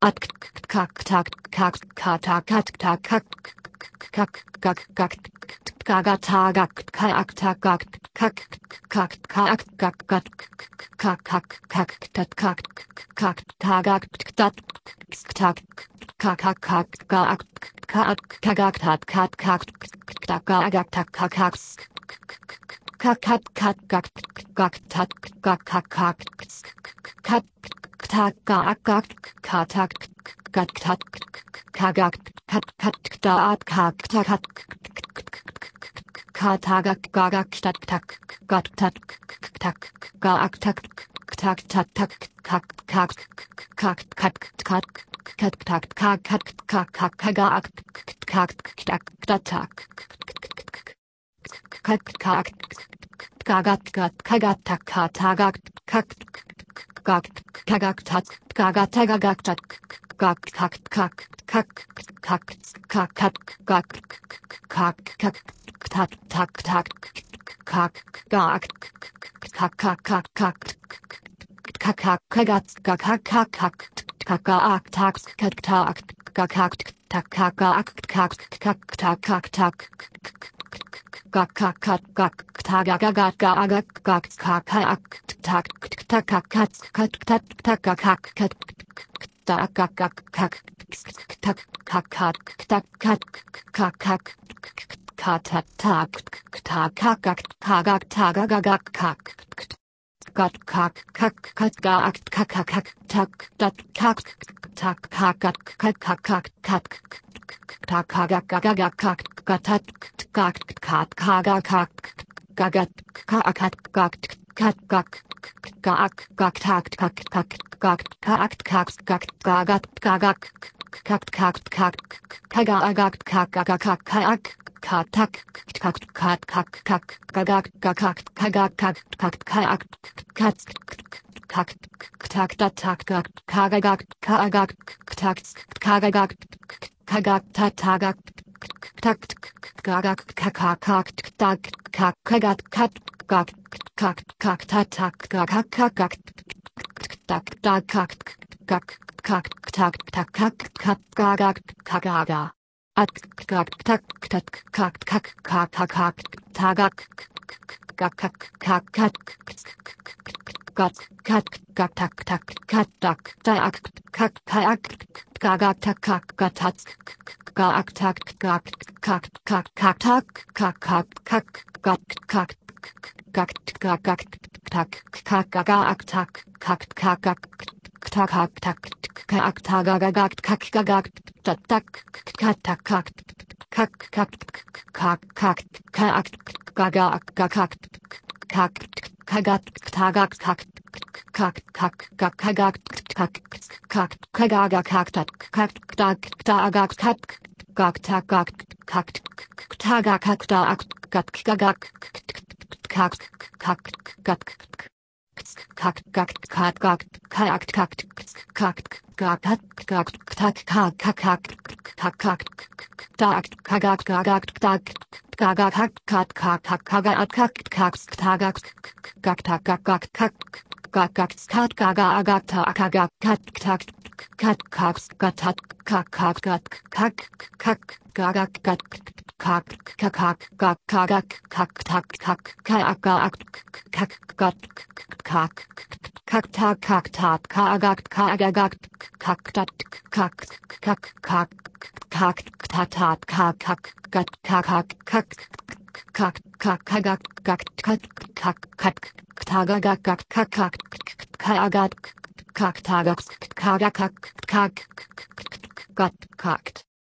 at kak tak kak kak kat tak kak kak kak kak kagatagak kak tak kak kak kak kak kak kak kak kak kak tat kak kak tagak tat tak kak kak kak kak kak kagak tat kak kak tagak tak kak kak kat kat kat kat tat kat kat kat kat tat kat kat kat kat kat kagak kat kat tat kat kat katagak gagak tat tak kat tat tak gak tak tak tat tak kak kak kak kat kat kat tak kak kat kak kak kagak kak tak tak kak kak gagat gat kagat tak katagak kak gak kagak tat gagat tagagak tat gak kak kak kak kak kak kak gak kak kak tat tak tak kak gak kak kak kak kak kak kak kagat gak kak kak kak kak gak tak kak tak gak kak tak kak gak kak kak tak kak tak gak kak kak gak tagak gak gak gak kak kak tak tak kak kat kat tak tak kak kat tak kak kak kak tak kak kat tak kat kak kak kat tak tak kak kak tagak kak kat kak kak kat gak kak kak tak tak kak tak kak kak kak kak tak kagak gagak kak katat kak kat kaga kak gagat kakat kak kat kak gak gak tak kak kak kak kak kak kak gagat gagak kak kak kak kagak kak gagak kak kak katak kak kat kak kak gagak gagak kagak kak kak kak kat kak tak tak tak kak kagak kagak tak kagak kagak tak tagak tak gagak kak kak tak kak kagat kat kak kak kak tak tak gagak kak tak tak kak kak kak tak tak kak kat gagak kagaga at kak tak tak kak kak kak kak tagak kak kak kak kat kat kat kak tak tak kat tak tak kak kak gagak tak kak gatat gak tak gak kak kak kak tak kak kak kak gak kak gak gak tak kak gagak tak kak kak tak kak tak kak tagagak kak gagak tak tak kat tak kak kak kak kak kak kak gagak gagak kak kagat tagak kak kak kak kak kagak kak kak kagaga kak tak kak tak tagak kak kak tak kak kak tagak kak tak kak kagak kak kak kak kak kak kak kak kak kak kak kak kak tak kak kak kak kak tak kagak kagak tak kagak kak kak kak kagak kak kak tagak kak tak kak kak kak kak kat gaga agak tak agak kat tak kat kak gatat kak kak kat kak kak gaga kat kak kak kak kagak kak tak kak kak kak kat kak kak tak kak tak kagak kagak kak tat kak kak kak kak tatat kak kak kat kak kak kak kak kagak kak kat kak kat tagagak kak kak kak kagat kak tagak kagak kak kak kat kakt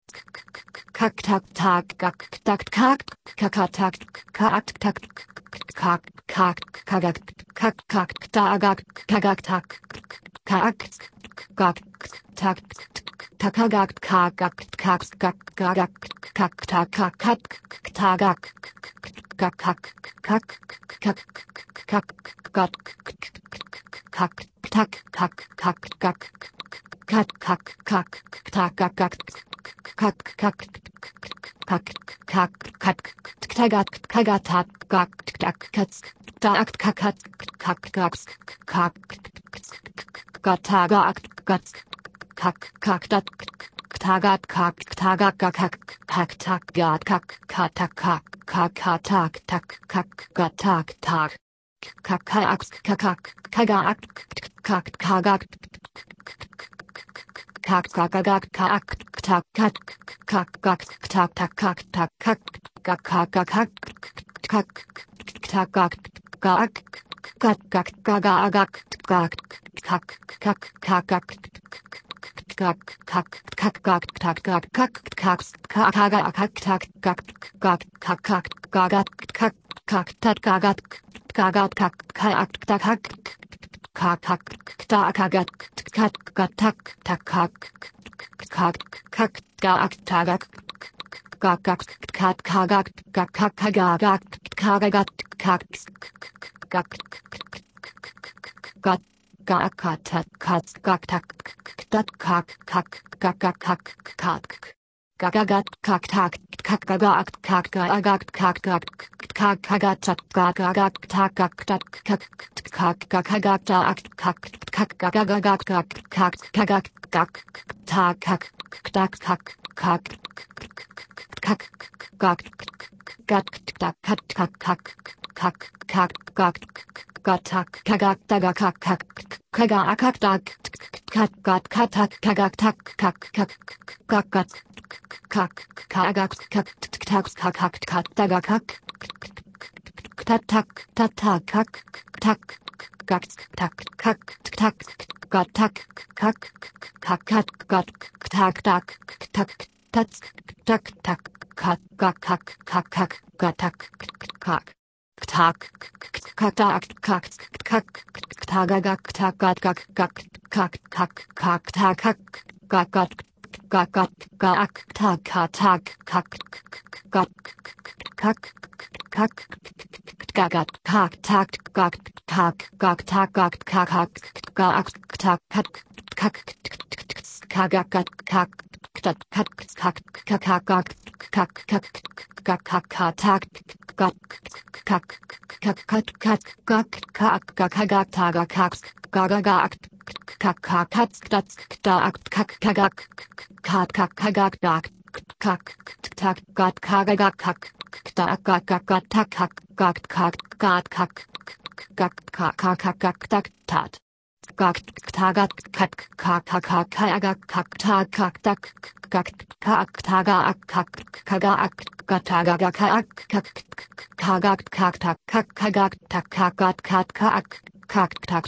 kak tak tak kak tak kak kak tak kak tak kak kak kagak kak kak tagak kagak tak kak kak tak takagak kagak kak kak kagak kak tak kak tagak kak kak kak kak kak kak kak tak kak kak kak kak kak kak tak kak kak kak kak kak kak kak tagat kagatat kak tak kat tak kakat kak kak kak gatagak gat kak kak dat tagat kak tagak kak kak tak gat kak katak kak kak tak tak kak gatak tak kak kak kak kagak kak kagak kak kagak kak tak kak kak kak tak tak kak tak kak kak kak kak kak tak kak kak kak kak kagak kak kak kak kak kak kak kak kak tak kak kak kak kagak kak tak kak kak kak kak kagak kak kak tak kagak kagak kak kak tak kak kak tak kagak kak tak tak kak kak kak kak tagak kak kak kak kagak kak kak kagak kagak kak kak kak kak kat kat kak tak kat kak kak kak kak kak kak kagagat kak tak kak kagak kak kagak kak kak kak kagat kak kagak tak kak tak kak kak kagak tak kak kak kagak kak kak kagak kak tak kak tak kak kak kak kak kak tak kak kak kak kak kak kak gatak kagak tagak kak kak kagak kak tak kak kak katak kagak tak kak kak kak kak kak kagak kak tak kak kak kak tagak kak tak tak tak tak kak tak kak tak kak tak gatak kak kak kak kak tak tak tak tak tak tak kak kak kak kak kak gatak kak tak kak tak kak kak tagak tak kak kak kak kak kak kak tak kak kak kak kak kak kak tak kak kak kak kak kak gagat kak tak kak tak kak tak kak kak kak tak kak kak kagak kak kak tak kak kak kak kak kak kak kak kak tak kak kak kak kak kak kak kak kagak tagak kak gagak kak kak kak tak tak kak kagak kak kak kagak tak kak tak kak kagak kak tak kak kak tak kak kak kak kak kak kak kak kak kak tak tat kak tagak kak kak kak kagak kak tak kak tak kak kak tagak kak kagak kagak kak kak kagak kak tak kak kagak tak kak kak kak kak tak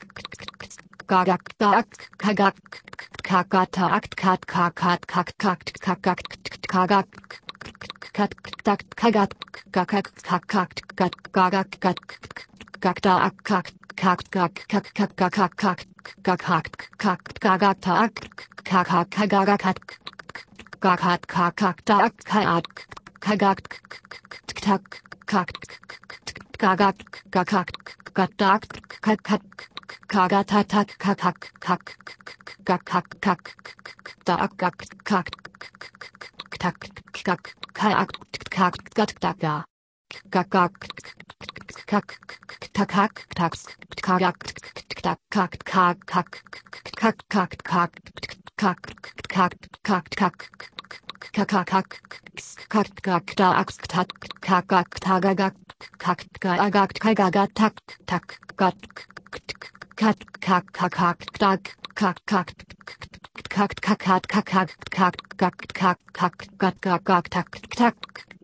gagak tak kagak kak tak kak kak kak kak kak kagak kak tak kagak kak kak kak kak gagak kak kak tak kak kak kak kak kak kak kak kak kak gagak tak kak kagak kak kak kak tak kak kagak tak kak kagak kak gatak kak kagak tak kak kak kak kak kak tak kak kak tak kak kak kak tak kak kak kak tak tak kagak tak kak kak kak kak kak kak kak kak kak kak kak kak kak kak tak tak kak tagak kak kagak kagak tak tak kak kak kak kak tak kak kak kak kak kak kak kak kak kak kak kak kak kak tak tak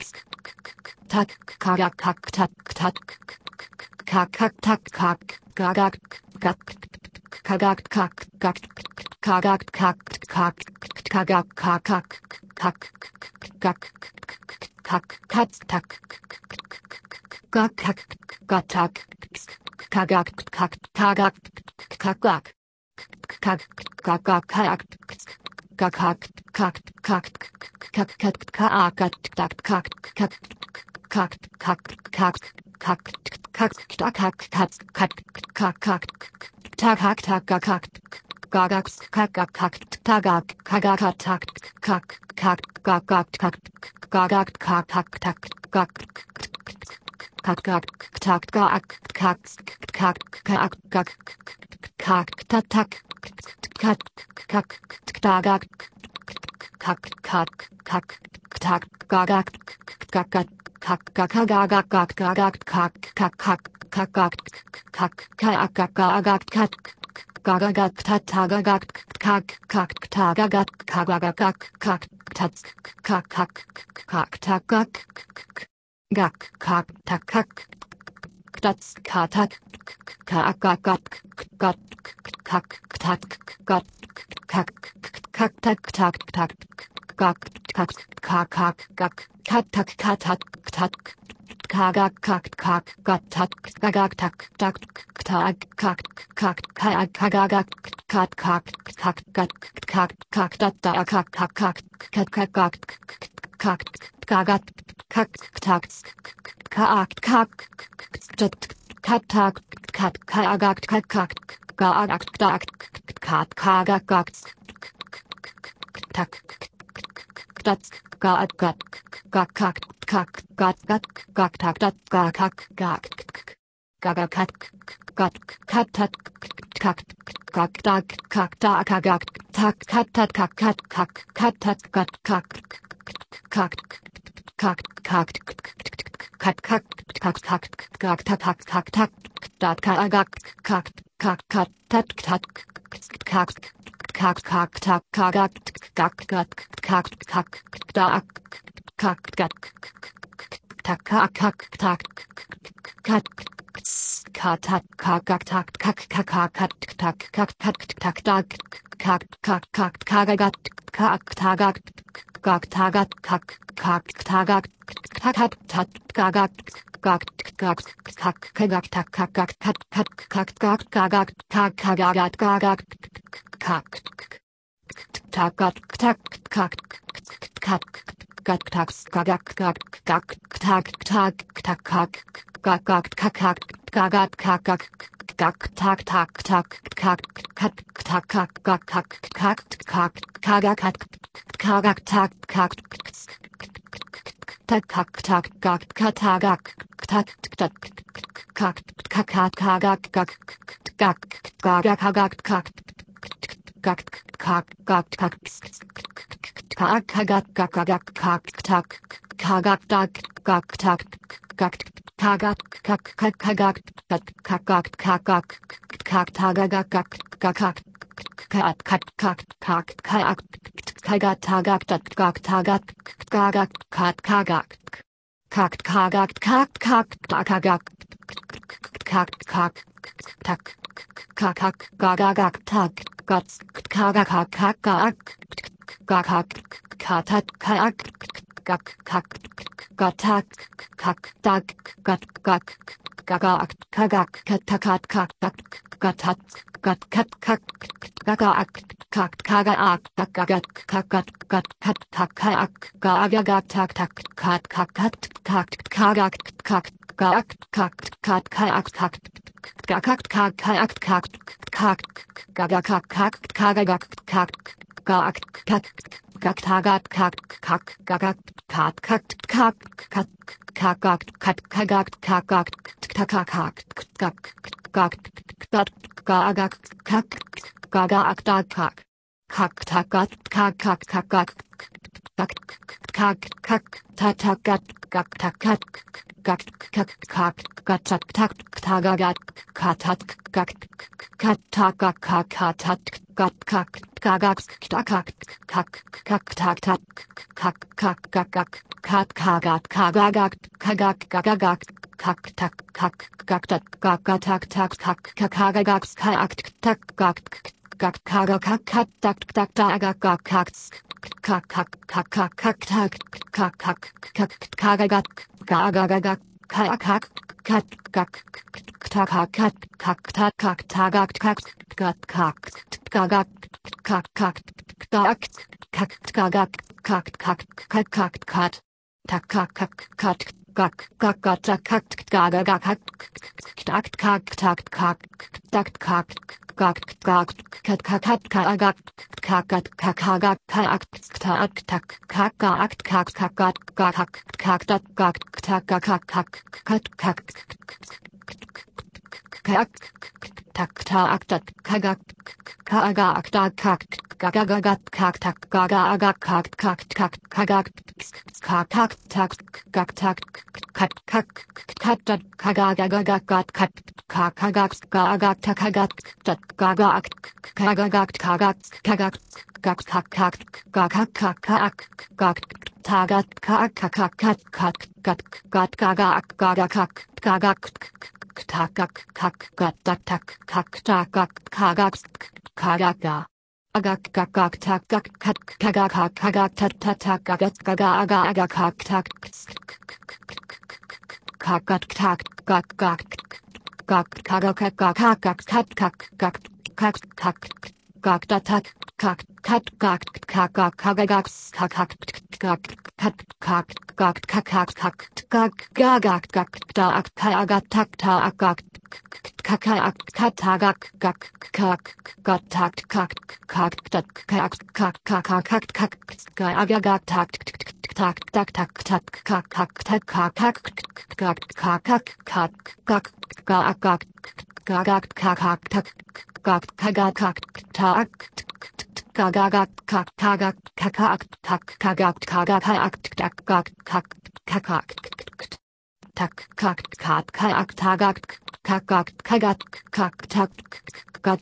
tak kagak kak tak tak kak kak tak kak gagak kak kagak kak kak kagak kak kak kagak kak kak kak kak kak kat tak kak kak gatak kagak kak kagak kagak kak kagak kak kak kak kak kak kak kak tak kak kak kak kak kak kak kak tak kak kak kak kak kak tak kak tak kak gagak kak kak tagak kagak tak kak kak gagak kak gagak kak kak tak kak kak kak tak kak kak kak kak kak kak tak tak tak tak tak kagak kagak tak kak gagagat kak tak gagagat kak kak kak kagak kak tak tak kak tak kat kak kat tak kagagagat kat kak kagak gagak kagak tak gagak kagak kagak kagak kak kak kak gagak kak kak tagat kak kak kak kak kak kak gagak gagak gagak takak kak gat tak tak kak takak kagak kagaga agak gagak takak kat kagak kagak tat tat tak gagat gaga aga aga kak tak kagat tak gak gak gak kagak kagak kagak kat kak gak kak kak gak tak tak kak kat gak kagak kagak kagak gak kat kak gak kagak kak gag gagak gak tak kagak tak tak gak kakak katagak gak kak gat tak kak kak tak kak kak kak kak kak gagak tak tak tak tak tak kak kak tak kak kak kak kak kak kak gag gagak gagak kak tak gag kagak kak tak gagak kak kagak kakak tak kagak kagak kak tak gag kak kakak tak kak kak kak tagak kakak kagat kak tak gat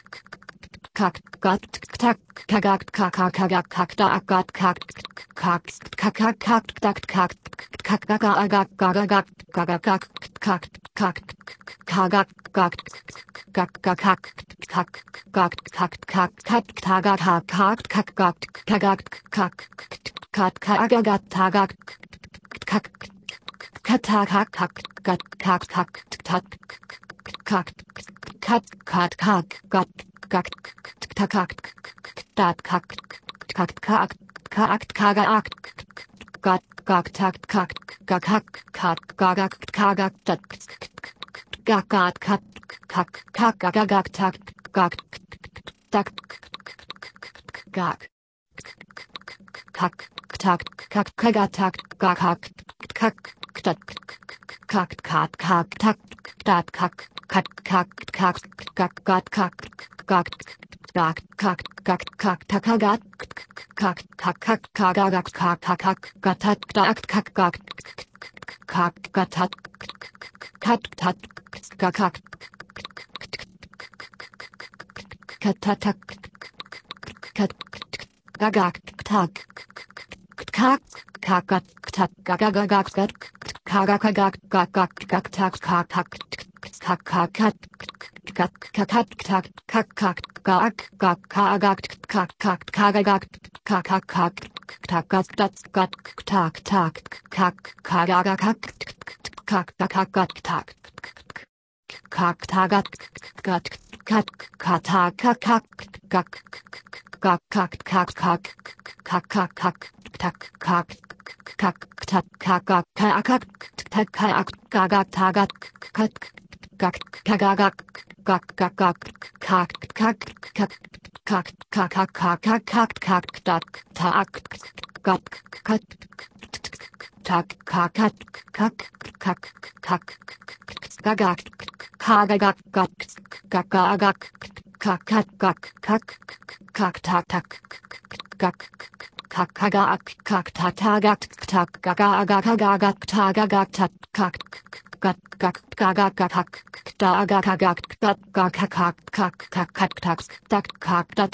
kak gat tak kagak kakak kagak kak tak gat kak kak kakak kak tak kak kakak agak gagak gagak kak kak kagak gag kak kak kak gag kak kak kak tagak kak kak gag kagak kak kak kagak tagak kak katak kak kak kak kak kak kak kak kat kat kak kat kak takak tat kak kak kak kak kagak gat gak tak kak gagak kat gagak kagak tat gagat kat kak kak gagak tak gag tak gag kak tak kak kagatak gagak kak tak kak kak kak tak dat kak kat kak kak kak gat kak gag gag kak kak kak takagat kak kak kak kagagak kak kak gatat dak kak gag kak gatat kat tat gagak katatak kat gagak tak kak kagat tak gagagak gat kagakagak gagak gag tak kak kak kak kak kak kak tak kak kak gag gag kagak kak kak kagagak kak kak kak tak gat dat gat tak tak kak kagagak kak kak gat tak kak tagat gat kat kata kak kak gag gag kak kak kak kak kak kak tak kak kak tak kagak kagak tak kak gagak tagat kat gag kagagak gag gagak kak kak kak kak kak kak kak kak kak tak tak gag kat tak kak kak kak kak gagak kagagak gag gagagak kak kak gag kak kak tak tak gag kak kagak kak tatagak tak gagagak gagak tagagak tak kak gag gag gagak kak tagagak gag gag kak kak kak kak tak tak kak dat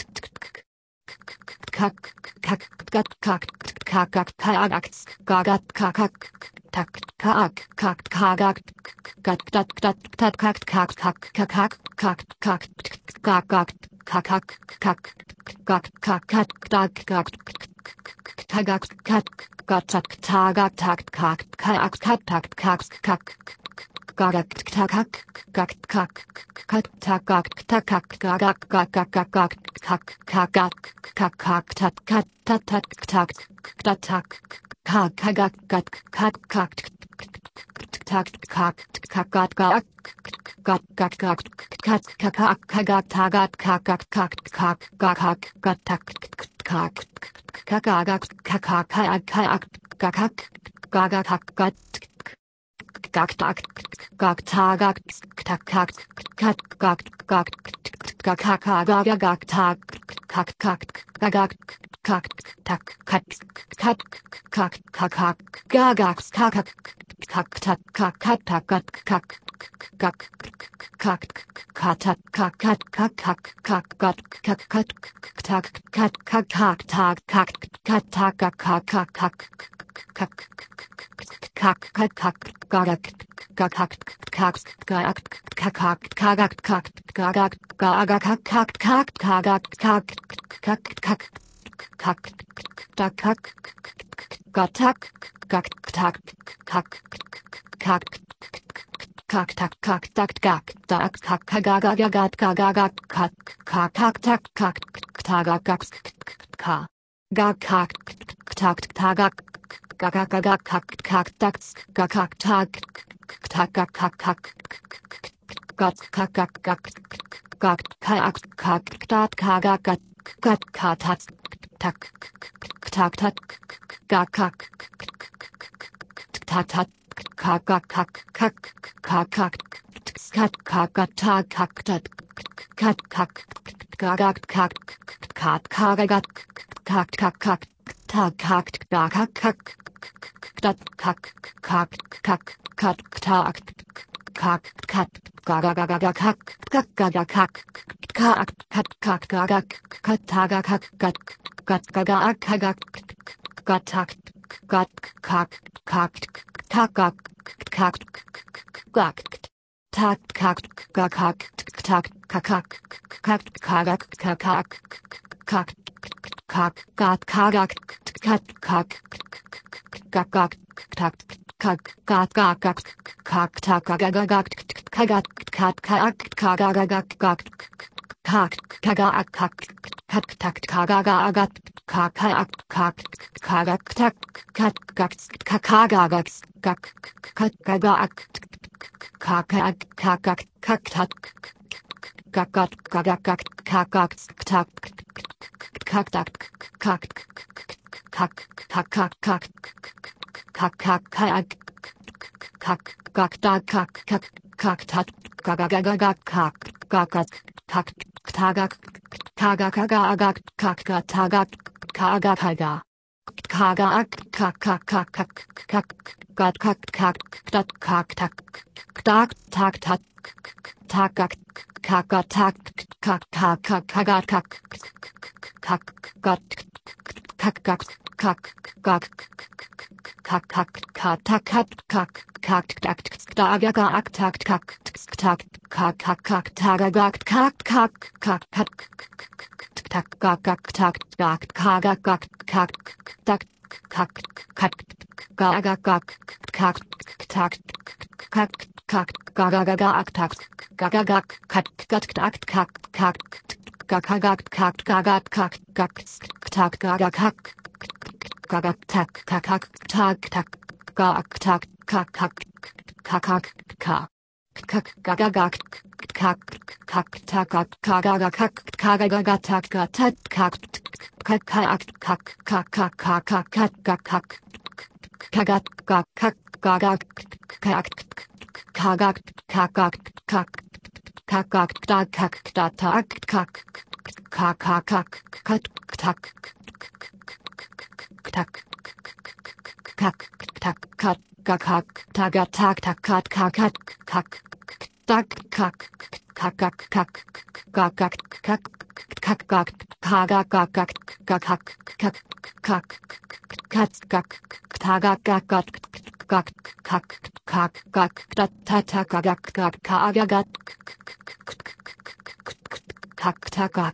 kak kak gag kak kagak tagak gagat kak tak kak kak kagak gag dat dat tak kak kak kak kak kak kak gagak kak kak gag kak kak dag gag tagak kat gatak tagak tak kak kak kat tak kak kak gagak takak gag kak kat tagak takak gagak gagak gagak kak kagak kak kak tat kat tat tat tak tatak kak kagak gag kak kak tak kak kagat gag gag gag gag kat kakak kagak tagat kak kak kak gagak gatak kak kakagak kakak kak gagak gagak gat gak tak gak tagak tak kak kat gak gak gak kak gak gak tak kak kak gak kak tak kat kat kak kak gak gak kak kak tak kak kat tak kak kak kak kak katat kak kat kak kak kak kat kak kat tak kat kak kak tak kak kat tak kak kak kak kak kak kak kak gagak gagak kak gagak kak gagak kak gagak gagak kak kak gagak kak kak kak kak tak kak gatak kak tak kak kak kak tak kak tak kak tak kak gagak gagak gagak kak kak kak tak kak tagak kak gag kak tak tagak gagak gagak kak kak tak gagak tag tagak kak kak gat kak kak kak gag kak kak tat gagak gat gat katat tak tak tak gag kak tat tat kak kak kak kak kak kak kat kak tag kak tat kat kak gagak kak kat kagagat kak kak kak tag kak gagak kak tat kak kak kak kat tag kak kat gagagagak kak kak gagak kak kak kat kak gagak kat tagak kak gat gat gagak gagak gatak gat kak kak tagak kak gak tak kak gagak tak kakak kak kagak kakak kak kak gat kagak kat kak gagak tak kak gat gagak kak tak gagak kagat kat kak kagagak gak kak kagak kak kat tak kagagagat kak kak kak kagak tak kat gak kakagagak gak kat gagak kakak kakak kak tak gagat gagak kakak tak kak tak kak kak kak kak kak kak kak kak kak kak tak kak kak kak tat gagagagak kak gagat kak tagak kagagagak kak tagak kagagaga kagak kak kak kak kak kak gat kak kak tat kak tak tak tak tat tagak kak tak kak kak kagat kak kak gat kak kak kak kak kak kak kak tak kak kak kak tak tagaga ak tak kak tak kak kak kak tagagak kak kak kak kak tak gagak tak gak kagak kak kak tak kak kak gagak kak tak kak kak gagagak tak gagagak kak gat tak kak kak gagagak kak gagak kak kak tak gagak kak gagak tak kak tak tak gak tak kak kak kak kak kak gagagak kak kak tak gagagak kak gagagak tak tat kak kak kak kak kak kak kak kak kak kagat kak kak gagak kak kagak kak kak kak tak kak tak kak kak kak kak tak tak kak tak kak gagak tagat tak tak kak kak kak tak kak kak kak gagak kak kak kak kagak gagak gagak kak kak kat kak tagak gagak kak kak kak kak tat tat gagak gag kagagat kak tagak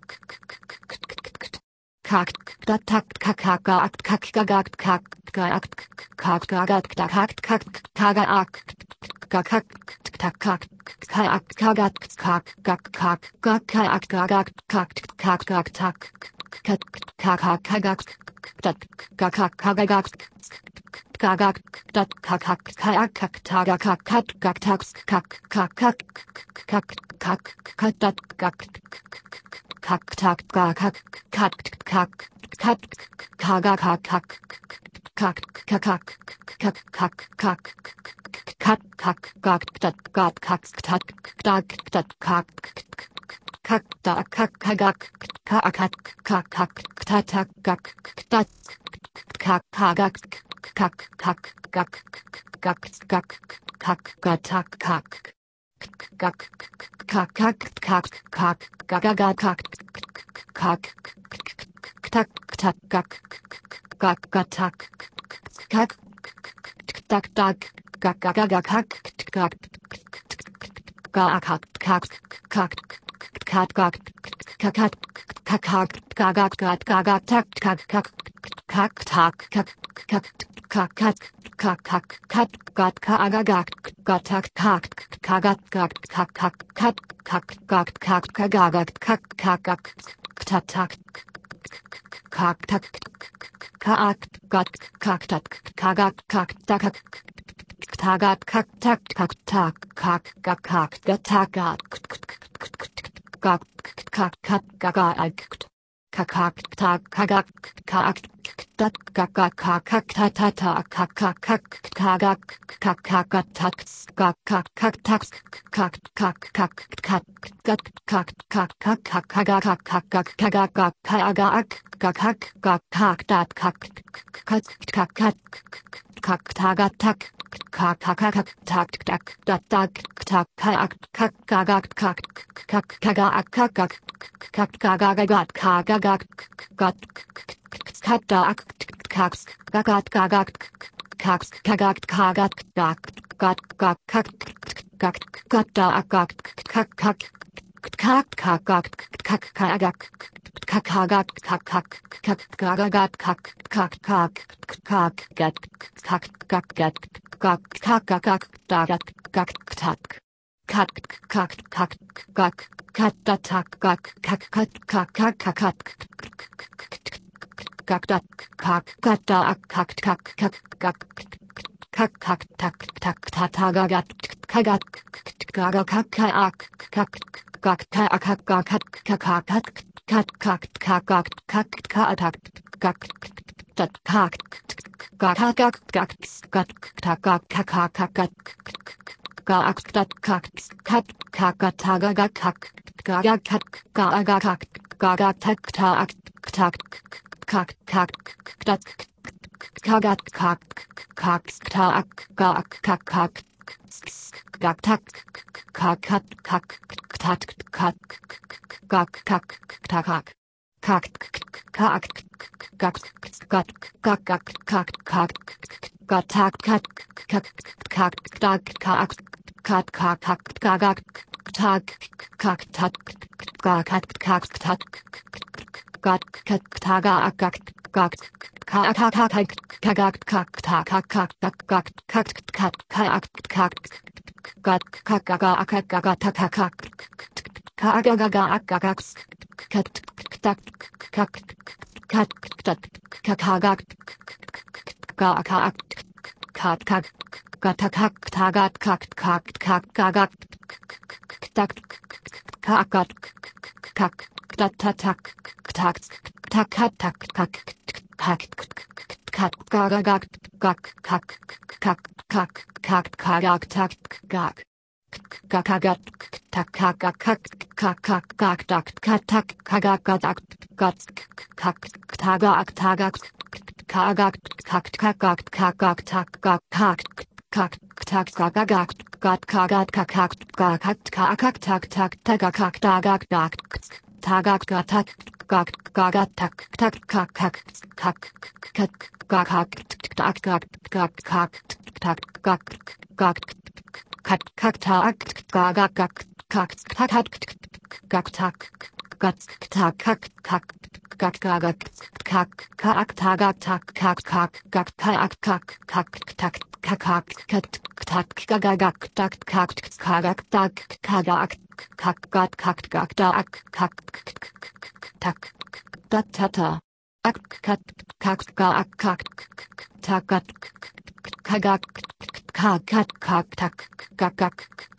kak tat tak kak kak kak gagak kak gag kak gagat kak kak kagak gagak tak kak kak kagat kak gag kak gag kak gagak kak kak gag tak kat kak kagak tat kak kagak gagak tat kak kak kak tagak kak gag tak kak kak kak kak kak kat tat kak kak tak kak kak kak kat kaga kak kak kak kak kak kak kak kak kat kak kak tat kak kak tat kak tat kak kak ta kak kagak kak kak kak kak tat kak tat kak kagak kak kak kak kak kak kak kak kak kak kak kak kak kak gagaga kak kak tak tak kak kak tak kak tak tak kak gagaga kak kak kak kak kak kak kak kak kak kak kak gagak kak gagak tak kak kak kak tak kak kak kak kak kak kak kat kat kagagak kat tak kak kagat kak kak kak kat kak kak kak kagagak kak kak kak tak tak kak tak kak kat kak tak kagak kak tak tagat kak tak kak tak kak kak kak tagat kak kak kak kagag kakak tak kagak kak dat kakak kakak tatata kakak kak kagak kakak tak kak kak kak tak kak kak kak kak kak kak kak kak kak kagak kak kak kagak kagak kakak kak kak dat kak kak kak kak kak tagat tak kak kak kak tak tak dat tak tak kak kak kagak kak kak kagak kak kak kagagagat kagagak gat kadak kaks gagat gagak kaks kagak kagat dak gat gak kak gak gata gak kak kak kak kagak kak kagak kakagak kak kak kak gagagat kak kak kak kak gat kak kak gat kak kak kak dagat kak tak kak kak kak kak kat tak kak kak kak kak kak kak kak tak kak kata kak kak kak kak kak kak tak tak tatagagat kagat gaga kak kak kak kak kak kak kak kak kak kat kak kak kak kak kak kak tat kak kak kak kak kak tak kak kak kak kak tat kak kat kak tagaga kak gaga kak gaga kak gaga tak tak tak kak kak tat kagat kak kak tak kak kak kak gak tak kak kak kak tat kak kak kak tak kak kak kak kak kak kak kak kak kak tak kak kak kak tak kak kak kak kak kak tak kak tat kak kak kak tat kak kak taga kak kak kak kak kak kak kak tak kak kak kak kak kak kak kak gat kagaga akagaga takakak kagagaga akagak kat tak kak kat tak kakagak gakak kat kak gatakak tagat kak kak kak gagak tak kakat kak tatatak tak tak tak kak kak kat gagak kak kak kak kak kak kagak tak gak kakagat tak kak kak kak kak kak tak katak kagagatak gat kak tagak tagak kagak kak kagak kagak tak gak kak kak tak kagagak gat kagat kakak gakak kakak tak tak tagakak tagak dak tagak gatak gak gagat tak tak kak kak kak kak gakak tak gak gak kak tak gak gak kat kak tak gagak gak kak tak gak tak gat tak kak kak gak gagak kak kak tagak tak kak kak gak kak kak kak tak kakak kat tak gagak tak kak kagak tak kagak kak gat kak gak tak kak tak dat tata ak kat kak gak kak tagat kagak kak kat kak tak gagak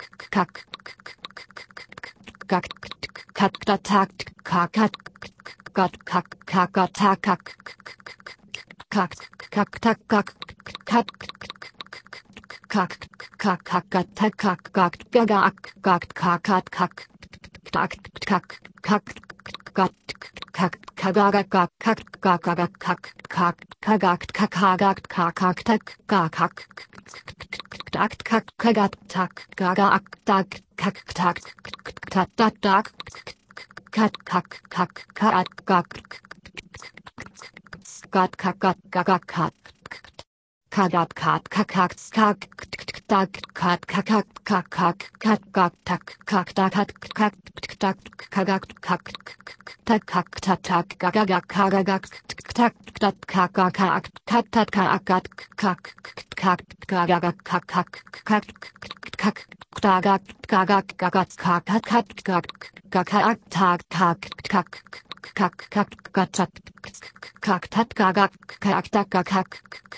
kak kak kat tak kak kat got kak kak got tak kak kak kak tak kak kat kak kak kak got tak kak kak gagak kak kak kak kak kak kak kak got kak kagak kak kak kagak kak kak kagak kagak kak tak kak tak kak kagak tak gagak tak kak tak tak tak tak kat kak kak kat kak kat kak kat kak kat kagat kat kak kak kak tak kat kak kak kak kak kat kak tak kak tak kak tak kagak kak tak kak tak tak gagak kagak tak tak kak kak kat tak kak kak kak kak gagak kak kak kak kak gagak gagak gagak kak kak kak gagak tak kak kak kak kak gatat kak tat gagak kak tak kak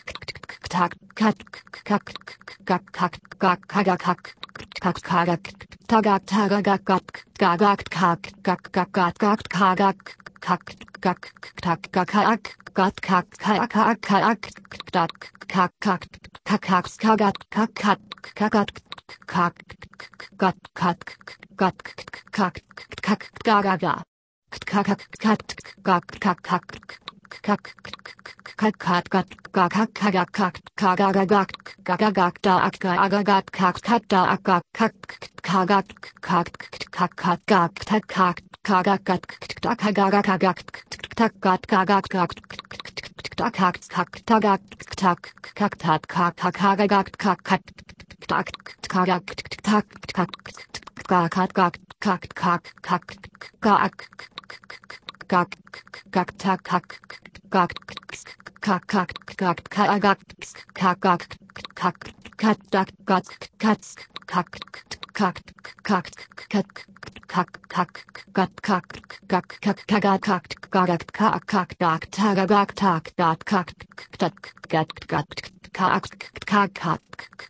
tak kak kak kak kak kak kagak kak kak kagak tagak tagak kak gagak kak kak kak kak kak kagak kak kak tak kak gat kak kak kak kak tak kak kak kak kak kagat kak kak kagat kak gat kak gat kak kak gagaga kak kak kak kak kak kak kak kak kak kak kak kak kak kagagak gagagak da gagagat kak kak da kak kak kagak kak kak kak kak tak kak kagagat tak kagagak kagak tak kak kagak kak tak kak kak tagak tak kak tak kak kagagak kak kak tak kagak tak kak kak kak kak kak kak kak kak kak tak kak kak kak kak kak kagak kak kak kak kat tak kak kat kak kak kak kak kak kak kat kak kak kak kagak kak kagak kak kak tak tagagak tak dat kak tak gat gat kak kak kak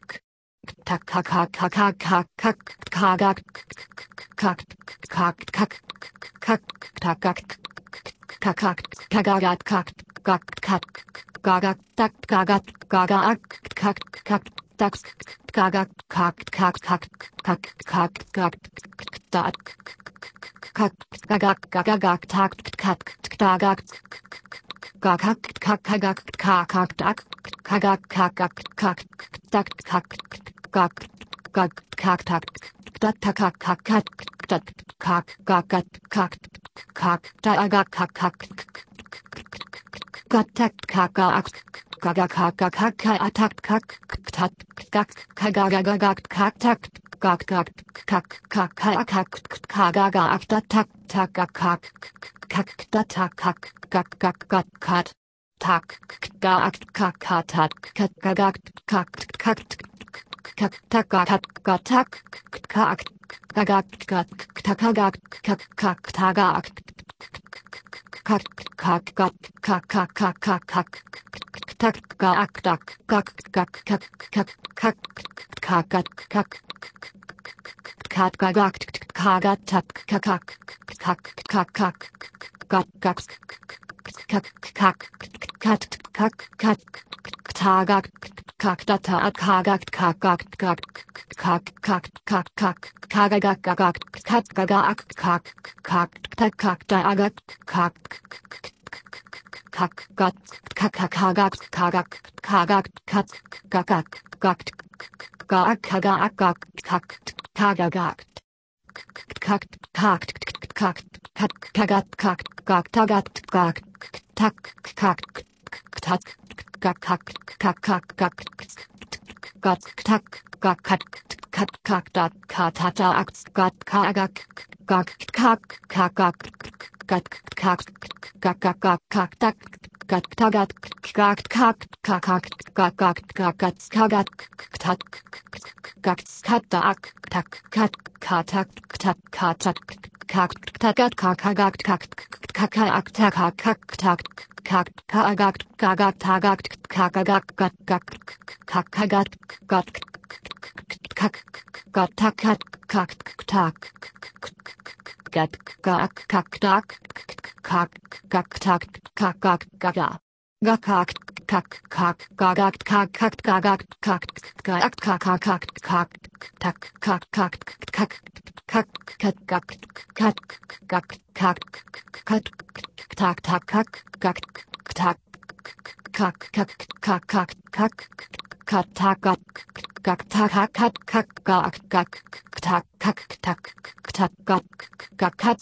tak kak kak kak kak kak kagak kak kak kak kak tak kak kak kagagat kak kak kak gagak tak gagak gagak kak kak tak gagak kak kak kak kak kak kak tak kak gagak gagak tak kak gagak gagak kak gagak kak tak gagak kak kak tak kak gag gag kak tak tak kak kak kak tak kak gagak kak kak tagak kak kak gatak kagak gagak kak kak atak kak tak kak kagagagak kak tak gag gag kak kak kak kagagak tak tak kak kak tak kak gag gag gag kat tak gag kak tak kak gagak kak kak kak tak kak tak kak gagak kak tagak kak kak tagak kak kak kak kak kak kak kak kak tak gak tak kak kak kak kak kak kak kak kak kak gagak kagat tak kak kak kak kak kak kak kak kak kak kat kak kak tagak kak data kagak kagak kak kak kak kak kak kagagak gagak kat gagak kak kak tak kak tagak kak kak gat kak kagak kagak kagak kat gagak gak gak kagak gak kak kagagak kak kak kak kat kagat kak gak tagat gak tak kak tak kak kak kak kak kak gat tak gak kat kat kak dat kat hata akt gat kagak gak kak kagak gat kak gak gak gak kak tak gat tagat gak kak kak gak gak gak gat kagat tak gak kata ak tak kat katak tak katak kak tagat kagak kak kakak tak kak tak kak kagak kagak tagak kagak gat gak kakagat gat kak gat tak kak tak gat gak kak dak kak gak tak kak gak gaga gakak kak kak gagak kak kak gagak kak gak kak kak kak tak kak kak kak kak kat gak kat gak kak kat tak tak kak gak tak kak kak kak kak kak kat tak gak gak tak kak kak gak gak tak kak tak tak gak gak kat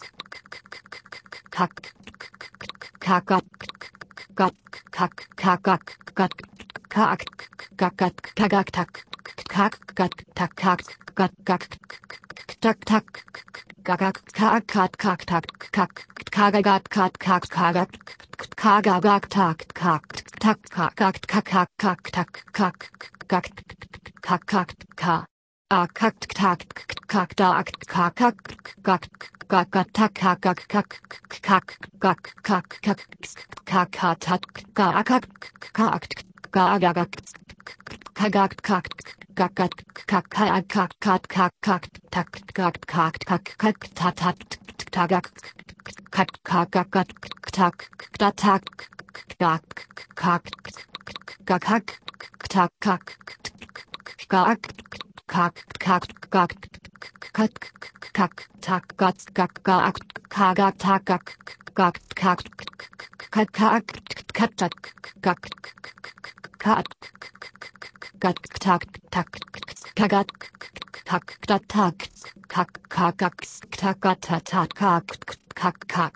kak kak gak gak kak kak gak gak kak gak gak tak kak gak tak kak gak gak tak tak gak kak kak kak tak kak kagagat kak kak kagak kagagak tak kak tak kak kak kak kak tak kak kak kak kak ka a kak tak kak da kak kak kak kak tak kak kak kak kak kak kak kak kak tak kak kak kak gagak kagak kak kak kak kak kak kak kak kak tak kak kak kak kak ta ta tagak kak kak kak tak ta tak kak kak kak kak tak kak kak kak kak kak kak kak tak kak kak kak kagak tak kak kak kak kak kak kak tak kak kak kak tak tak kagat kak tak tak kak kak tak tak tak kak kak kak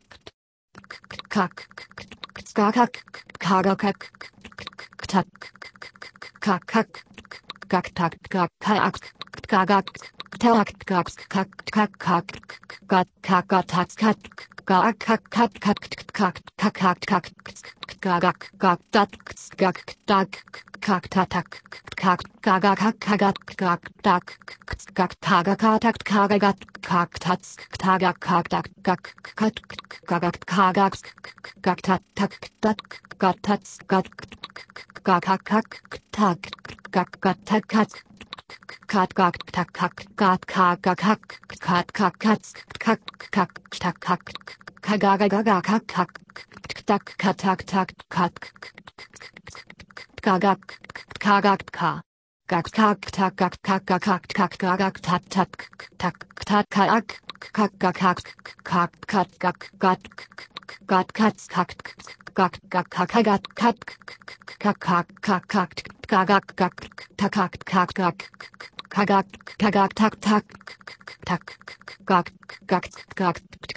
kak kak kagak tak kak kak kak tak kak kak kagak tak kak kak kak kak kak kak tak kak kak kak kak kak kak kak kak gagak gak tak gak tak kak tak kak gagak kagak gak tak gak tagak tak kagagat kak tak tagak kak tak gak kat gagak kagak gak tak tak tak gak tak gak gak kak tak gak gak tak kat kat gak tak kak kat kagak kak kat kak kat kak kak tak kak kagaga kak kak tak kat tak tak kat gagak kagak ka gak kak tak gak kak kak kak gagak tak tak tak tak kak kak kak kak kat gak gat gat kat kak gak gak kagagat kat kak kak kak kak gagak gak tak kak kak gak kagak kagak tak tak tak gak gak gak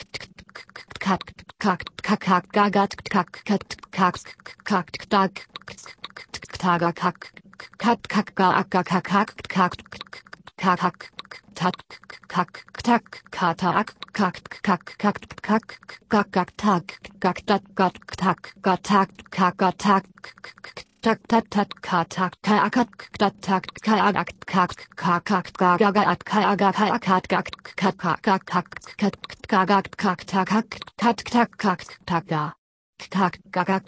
kak kak kak kak gagat kak kat kak kak tak taga kak kat kak gak kak kak kak kak tak kak tak katak kak kak kak kak kak kak tak kak tak kak tak kak tak kak tak tak tak tak katak kak tak tak kak kak kak gagagat kak kak kak kak kak kak kak gagak kak tak kak tak kak tak ga kak gagak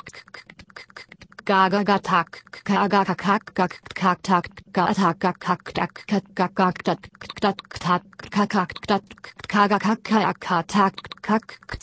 gagatak kagak kak kak kak tak gatak kak kak tak kak kak tak tak tak kak tak kagak kak kak tak kak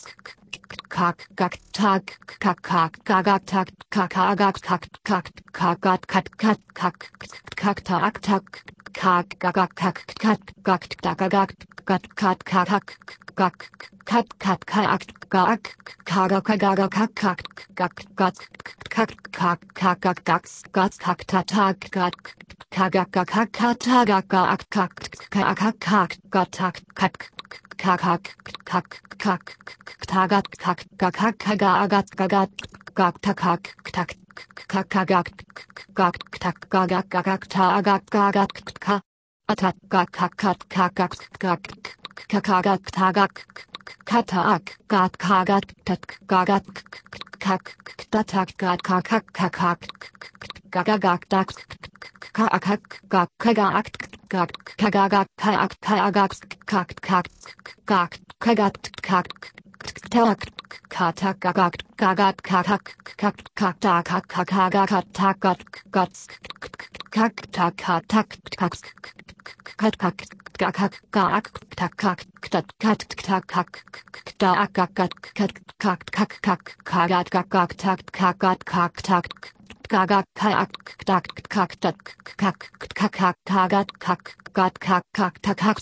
kak kak tak kak kak gagak tak kagak kak kak kagat kat kat kak kak tak tak kak gagak kak kat kak gagak kat kat kak gak kat kat kak gak kagak kagak kak kak gak gat kak kak kak gak gat kak tak gak kagak kak kak tagak gak kak kak kak gatak kak kak kak kak tagat kak kak kagagat gagat gak takak tak kak kagak gak tak gagak gagak tagak gagak ka atak gak kak kak gak kagak tagak katak gak kagak tak gagak kak tatak gak kak kak gagak tak kak gak kagak gak kagak kak kagak kak kak gak kagak kak tak katak gagat gagat kakak kak kakta kak kakagat takat guts kak tak tak kak kat kak kakak kak tak kak kat kat tak kak tak kak kat kak kak kak kagat kakak tak kagat kak tak Gagak kak tak kak tak kak kak kagat kak gat kak kak tak kak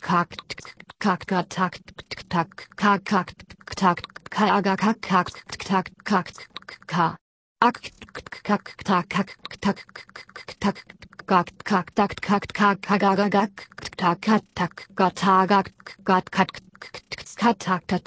kak gat tak tak kak kak tak kaga kak kak tak kak ka ak kak tak kak tak tak kak kak tak kak kak kaga gak tak kat tak gat tagak gat kat kat tak tak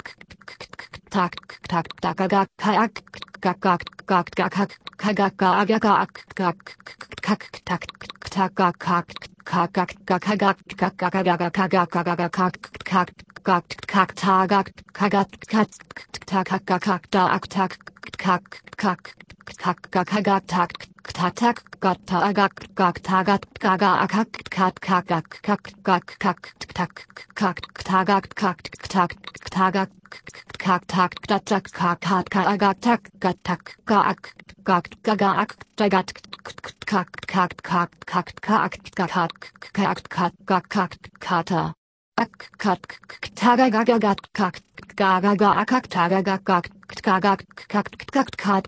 tak tak tak gak kak gak gak gak gak kak kagak gak gak gak kak tak tak gak kak kagak gak kagak gak gak gak kagak gak kak kak kak kak tagak kagat kat tak kak kak tak tak kak kak kak kagak tak tak tak gat tagak gak tagat gaga kak kat kak kak kak kak tak kak tagak kak tak tagak kak tak tak kak kak kagak tak gat tak gak gak gaga tagat kak kak kak kak kak kak kak kak kak kata kat taga gaga gat kak gaga gak kak taga gak gaga kak kak kak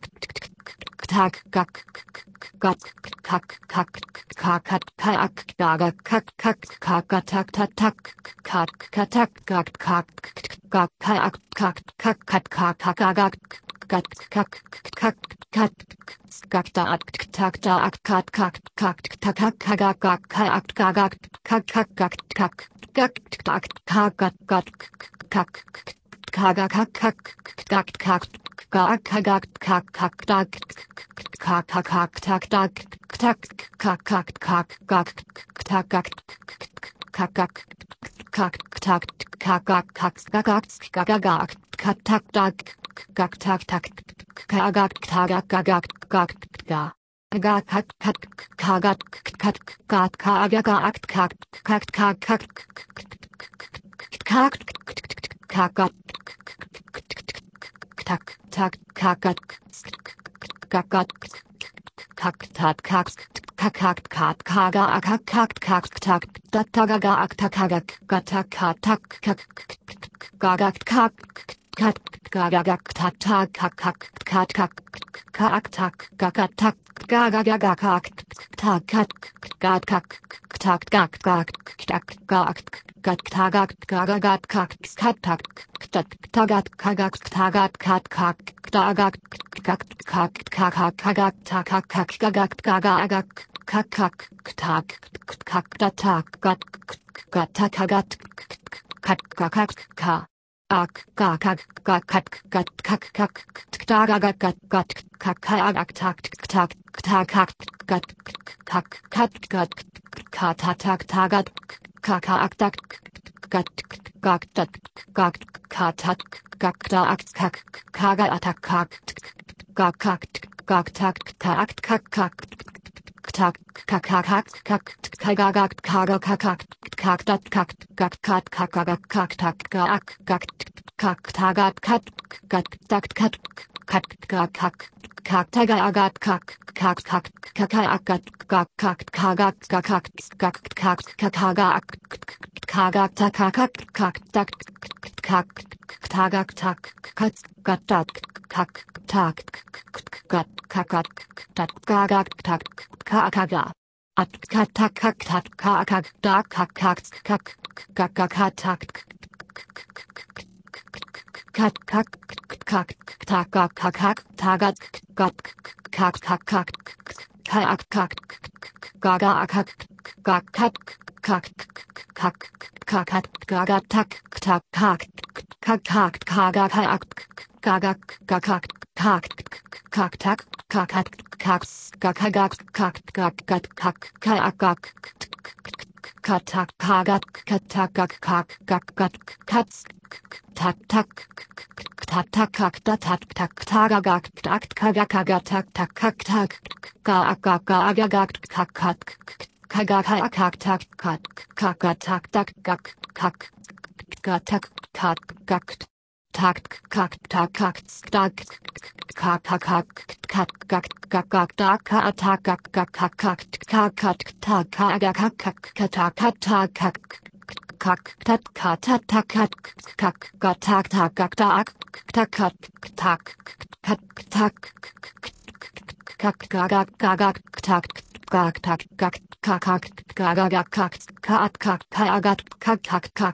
tak kak gat kak kak kak kak kak gaga kak kak kak tak tak tak kak katak kak kak kak kak kak kak kak kak gaga gat kak kak kak kak tak tak tak kak kak kak tak kak kak kak gaga kak kak kak kak kak tak kak kak kak kaga kak kak kak kak kak kak kak kak tak kak kak tak tak tak kak kak kak kak tak kak kak kak tak kak kak kak kak kak tak tak kak tak tak kagak tagak gagak gak ga gak kak kak kagat kat gat kagak gak kak kak kak kak kak kagat tak tak kagat kagat kak tak kak kak kak kaga kak kak kak tak dat tagaga ak takaga gatak tak kak gagak kak kat gagak tak tak kak kak kat kak kak tak gagak tak gagaga kak tak kat gat kak tak gak gak tak gak gat tagak gagagat kak kat tak tak tagat kagak tagat kat kak tagak kak kak kak kagak tak kak gagak gagak kak kak tak kak tak gat gat takagat kat kak ka ak ka kak kak kat kat kak kak tagagat gat gat kak kagak tak tak tak kak gat kak kat gat ka tak tagat kak kak tak gat gak tak gak ka tak gak tak kak kaga atak kak gak kak gak tak kak kak kak tak kak kak kak kagak kaga kak kak tak kak gak kat kagak kak tak gak gak kak tagat kat gat tak kat kat gak kak kak tagagat kak kak kak kakagat gak kak kagak gak kak kak kagak kagak tak kak kak tak kak tagak tak kat gat tak kak tak gat kakak tak gagak tak kakaga at kat tak kak tak kakak tak kak kak kak kak tak kat kak kak tak kak tagat gat kak kak kak kak kak gaga kak gak kat kak kak kak gaga tak tak kak kak kak kaga kak gaga kak kak kak tak kak kak gagak kak gak gat kak kak katak kagat katak kak gak gat kat tak tak tak tak kak tak tak tagagak tak kagak tak tak kak tak gagak gagak kak kak kagak kak tak kak tak tak gak kak gatak kak gak tak kak tak kak tak kak kak kak kak kak kak kak tak kak tak kak kak kak kak kak kak tak kak kak kak kak kak tak kak kak tat kak tat tak kak kak kak tak tak kak tak tak kak tak kak tak kak kak kak kak tak kak tak kak kak kak kak kak kak kak kak kak kak kak kak